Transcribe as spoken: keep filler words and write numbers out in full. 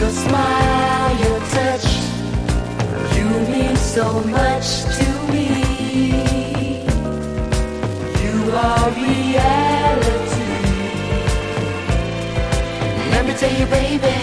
Your smile, your touch, you mean so much to me. You are reality. Let me tell you, baby,